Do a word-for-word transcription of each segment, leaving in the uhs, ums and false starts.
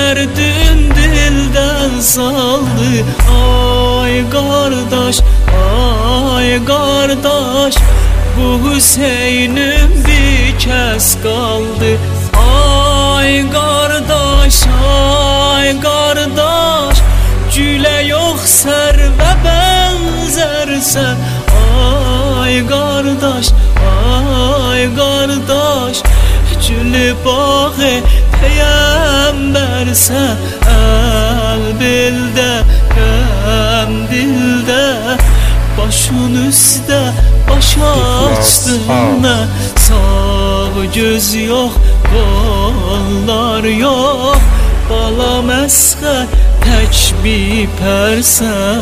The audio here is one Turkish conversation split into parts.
derdin dilden saldı. Ay kardeş, ay kardeş, bu Hüseyin'im bir kez kaldı. Ay kardeş, ay kardeş, güle yok serve benzersen. Ay kardeş, ay kardeş, gülü bağı peygamberse. El bilde, gem dilde, başın üstte baş açtığında. Sağ göz yok, kollar yok, bala mesğer tek bir persen.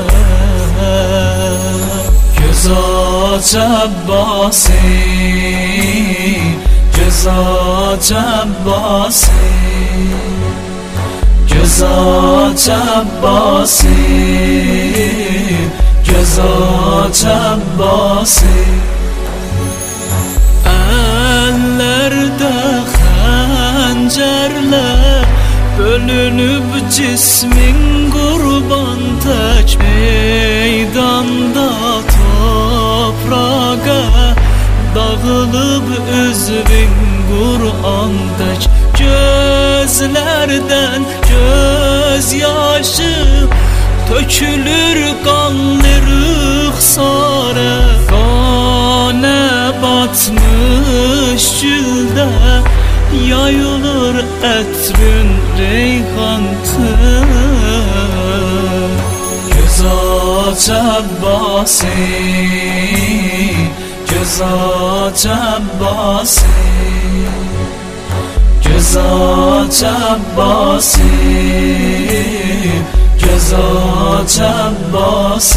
Göz aç Abbasi, göz aç Abbasi, göz aç Abbasi, göz aç Abbasi. Ellerde hancerler, bölünüp cismin kurban tek. Meydanda toprağa dağılıp üzvün Kur'an tek. Gözlerden gözyaşı tökülür kanlı rühsare. Gane batmış gülde yayılır etrün reyhantı. Göz aç Abbasi, göz aç Abbasi, göz aç Abbasi, göz aç Abbasi.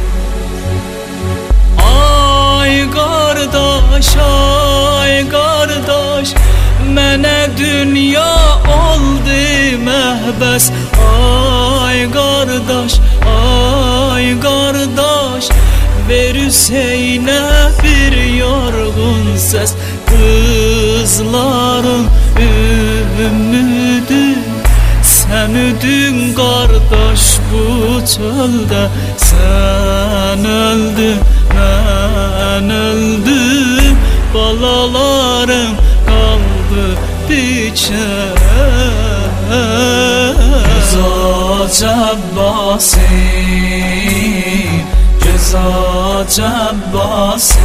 Ay kardeş, ay kardeş, mene dünya oldu mehbes. Ay kardeş, ay kardeş, ver Hüseyin'e bir yorgun ses. Kızların ümidi sen üdün kardeş bu çölde. Sen öldün, ben öldüm, balalarım kaldı biçer. Göz aç Abbasi, göz aç Abbasi,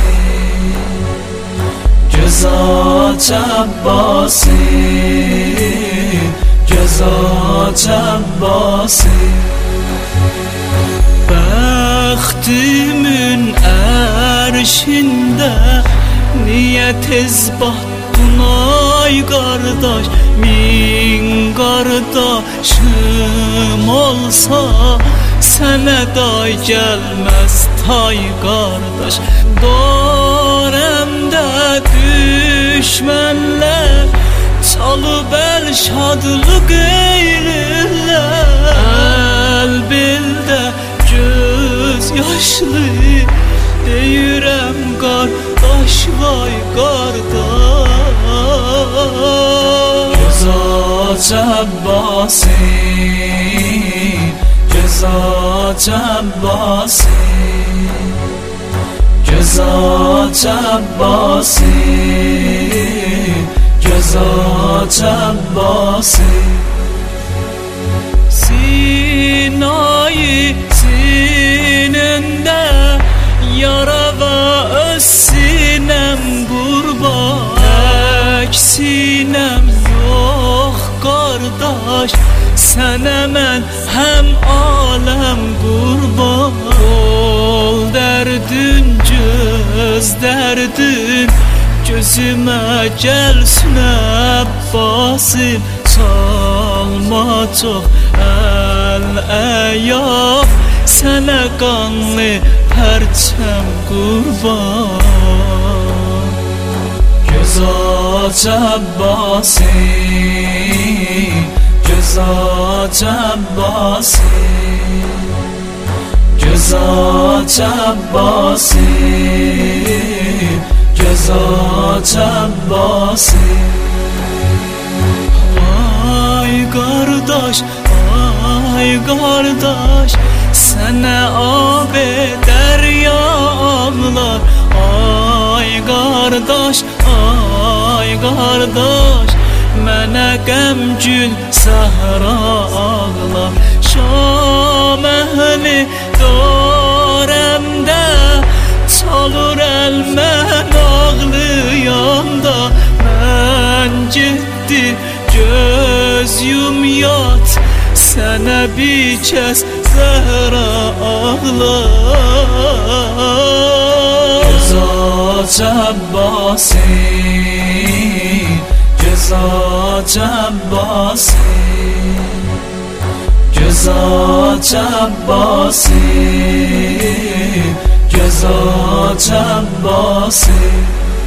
göz aç Abbasi, göz aç Abbasi. Bəxtimin erşinde niye tez bahtın ay kardeş. Min kardeşim olsa sene day gelmez tay kardeş. Doremde düşmenler çalıp el şadlık eylirler. El bilde göz yaşlı deyirəm kardeş, vay kardeş. Göz aç Abbasi, göz aç Abbasi, göz aç Abbasi, göz aç Abbasi. Sinayı sinende yara ve öz sinem kurban. Tek sinem yok kardeş, sen hemen hem alem kurban. Ol derdin göz derdin, gözüme gelsin Abbasim. Salma çok el ayak, sana kanlı perçem kurban. Göz aç Abbasi, göz aç Abbasi, göz aç Abbasi, göz aç Abbasi. Ay kardeş, ay kardeş, sana abi deryalar. Ay kardeş, ay kardeş, mənə qəmgün səhralar. Şam əhli dörəmdə çalır əl mən ağlayanda. Mən getdi göz yum yat, sənə bir kəs zəhra ağlar. Göz aç Abbasim, göz aç Abbasim, göz aç Abbasim, göz aç Abbasim.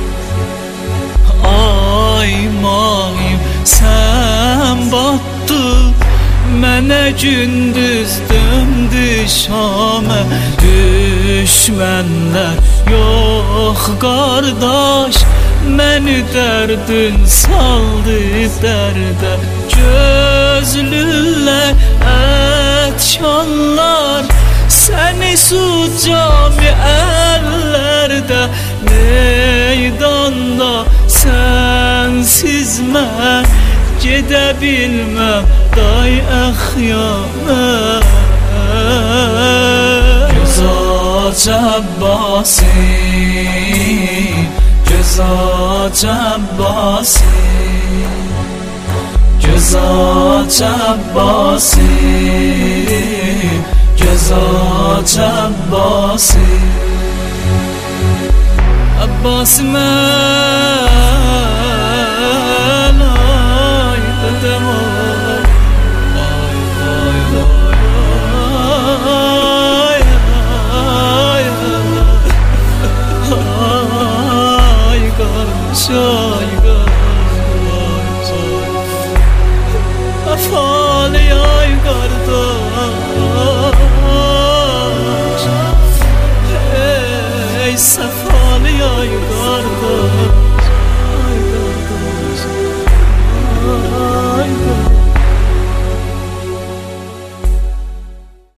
Ay mayim sən batdın, mənə gündüz döndü Şamə. Düşmənlər yox qardaş, məni dərdin saldı dərdə. Gözlülər, ətkanlar, səni su cami əllərdə. Meydanda sənsiz mən gedə bilməm day əxyanə. Göz aç Abbasim, göz aç Abbasim, göz aç Abbasim, göz aç Abbasim. Abbasim el ay dedem ay ay ay ay ay kardeş ay kardeş afali ay kardeş.